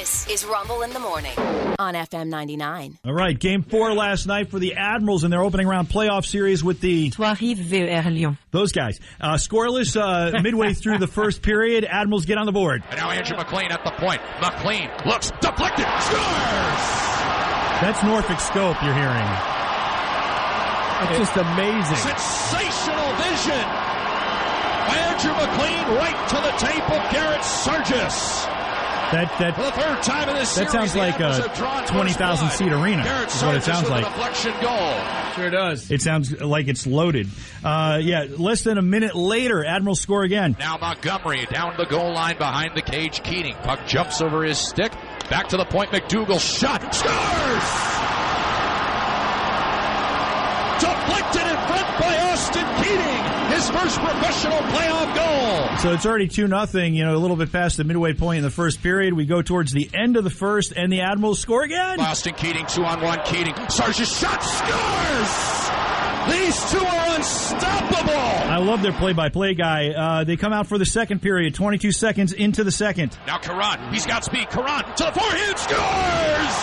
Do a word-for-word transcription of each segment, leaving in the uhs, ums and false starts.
This is Rumble in the Morning on F M ninety-nine. All right, game four last night for the Admirals in their opening round playoff series with the Trois-Rives V E R Lyon. Those guys. Uh, scoreless uh, midway through the first period. Admirals get on the board. And now Andrew McLean at the point. McLean looks deflected. Scores! That's Norfolk Scope you're hearing. That's just amazing. Sensational vision. Andrew McLean right to the tape of Garrett Sargis. That that For the third time in this that series, sounds like a twenty thousand seat arena. Garrett is what it sounds like. Deflection goal. Sure does. It sounds like it's loaded. Uh, yeah, less than a minute later, Admirals score again. Now Montgomery down the goal line behind the cage. Keating. Puck jumps over his stick. Back to the point. McDougal shot. Scores! Deflected in front by Austin Keating. His first professional playoff goal. So it's already two nothing, you know, a little bit past the midway point in the first period. We go towards the end of the first, and the Admirals score again. Austin Keating, two on one. Keating. Sargis shot. Scores! These two are unstoppable. I love their play-by-play guy. Uh, they come out for the second period, twenty-two seconds into the second. Now Karan. He's got speed. Karan to the forehand. Scores!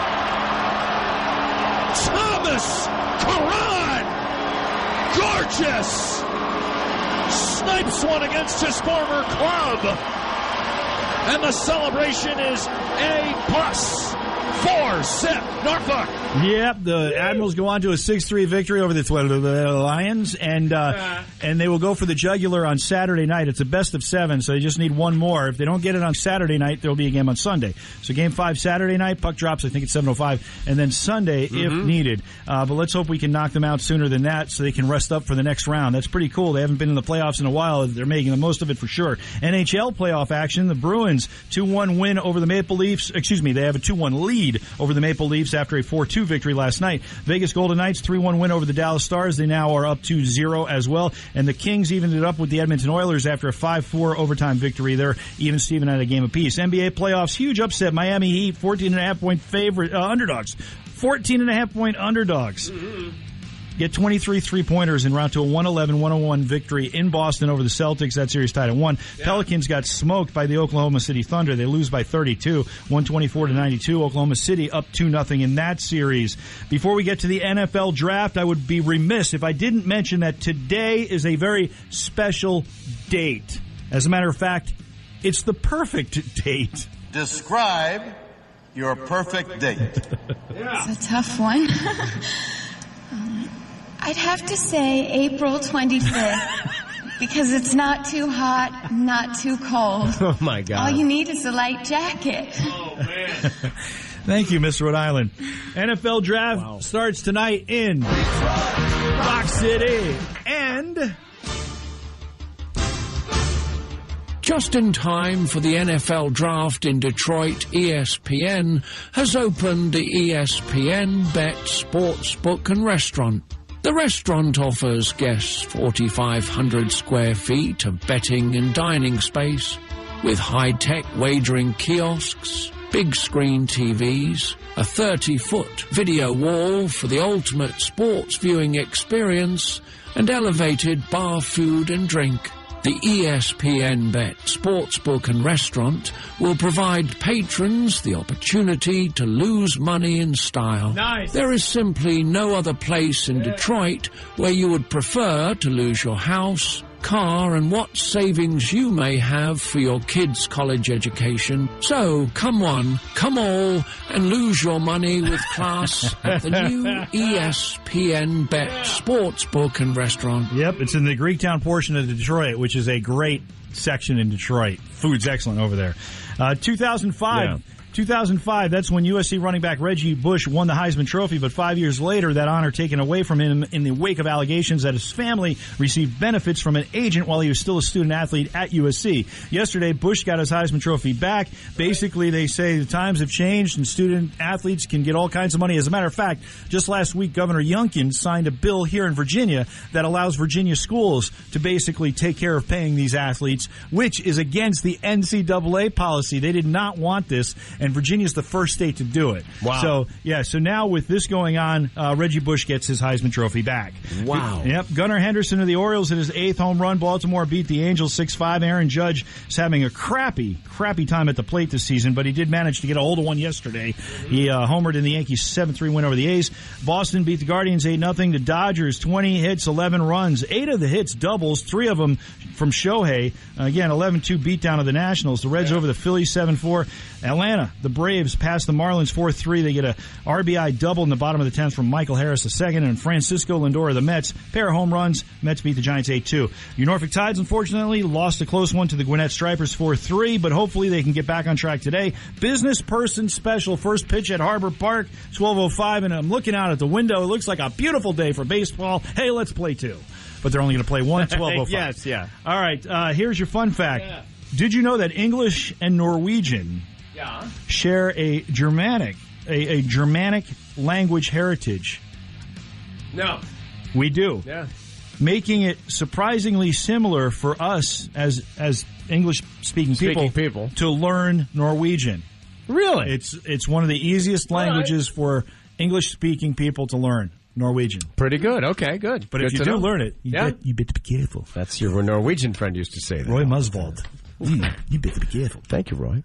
Thomas Karan. Gorgeous. Snipes one against his former club. And the celebration is A plus. Four, set, Norfolk. Yep, the Admirals go on to a six three victory over the Lions, and uh, and they will go for the jugular on Saturday night. It's a best of seven, so they just need one more. If they don't get it on Saturday night, there will be a game on Sunday. So game five Saturday night, puck drops, I think it's seven oh five, and then Sunday mm-hmm. if needed. Uh, but let's hope we can knock them out sooner than that so they can rest up for the next round. That's pretty cool. They haven't been in the playoffs in a while. They're making the most of it for sure. N H L playoff action, the Bruins two one win over the Maple Leafs. Excuse me, they have a two one lead over the Maple Leafs after a four two victory last night. Vegas Golden Knights three one win over the Dallas Stars. They now are up to zero as well. And the Kings evened it up with the Edmonton Oilers after a five four overtime victory. They're even Steven at a game apiece. N B A playoffs, huge upset. Miami Heat, fourteen and a half point favorite, uh, underdogs. fourteen and a half point underdogs. Mm-hmm. Get twenty-three three-pointers and round to a one eleven one oh one victory in Boston over the Celtics. That series tied at one. Yeah. Pelicans got smoked by the Oklahoma City Thunder. They lose by thirty-two, one twenty-four to ninety-two. Oklahoma City up two nothing in that series. Before we get to the N F L draft, I would be remiss if I didn't mention that today is a very special date. As a matter of fact, it's the perfect date. Describe your perfect date. Yeah. It's a tough one. um, I'd have to say April twenty-fifth because it's not too hot, not too cold. Oh, my God. All you need is a light jacket. Oh, man. Thank you, Mister Rhode Island. N F L draft wow. starts tonight in Rock City. And just in time for the N F L draft in Detroit, E S P N has opened the E S P N Bet Sportsbook and Restaurant. The restaurant offers guests forty-five hundred square feet of betting and dining space with high-tech wagering kiosks, big screen T Vs, a thirty-foot video wall for the ultimate sports viewing experience, and elevated bar food and drink. The E S P N Bet Sportsbook and Restaurant will provide patrons the opportunity to lose money in style. Nice. There is simply no other place in Detroit where you would prefer to lose your house, car, and what savings you may have for your kids' college education. So, come one, come all, and lose your money with class at the new E S P N Bet Sportsbook and Restaurant. Yep, it's in the Greektown portion of Detroit, which is a great section in Detroit. Food's excellent over there. Uh, two thousand five. Yeah. two thousand five, that's when U S C running back Reggie Bush won the Heisman Trophy, but five years later, that honor taken away from him in the wake of allegations that his family received benefits from an agent while he was still a student-athlete at U S C. Yesterday, Bush got his Heisman Trophy back. Basically, they say the times have changed and student-athletes can get all kinds of money. As a matter of fact, just last week, Governor Youngkin signed a bill here in Virginia that allows Virginia schools to basically take care of paying these athletes, which is against the N C double A policy. They did not want this, and and Virginia's the first state to do it. Wow. So, yeah, so now with this going on, uh, Reggie Bush gets his Heisman Trophy back. Wow. Yep. Gunnar Henderson of the Orioles hit his eighth home run. Baltimore beat the Angels six five. Aaron Judge is having a crappy, crappy time at the plate this season, but he did manage to get a hold of one yesterday. He uh, homered in the Yankees' seven three win over the A's. Boston beat the Guardians eight nothing. The Dodgers, twenty hits, eleven runs. Eight of the hits doubles, three of them from Shohei. Uh, again, eleven two beatdown of the Nationals. The Reds yeah. over the Phillies seven four. Atlanta, the Braves passed the Marlins four three. They get a R B I double in the bottom of the tenth from Michael Harris the second, and Francisco Lindor of the Mets. Pair of home runs. Mets beat the Giants eight two. Your Norfolk Tides, unfortunately, lost a close one to the Gwinnett Stripers four three, but hopefully they can get back on track today. Business Person Special, first pitch at Harbor Park, twelve oh five, and I'm looking out at the window. It looks like a beautiful day for baseball. Hey, let's play two. But they're only going to play one at twelve oh five. Yes, yeah. All right, uh, here's your fun fact. Yeah. Did you know that English and Norwegian yeah. share a Germanic, a, a Germanic language heritage? No. We do. Yeah. Making it surprisingly similar for us as as English-speaking people, people to learn Norwegian. Really? It's it's one of the easiest languages right. for English-speaking people to learn. Norwegian. Pretty good. Okay, good. But good if you do know. learn it, you, yeah. bet, you better be careful. That's your Norwegian friend used to say that. Roy Muswald. mm, you better be careful. Thank you, Roy.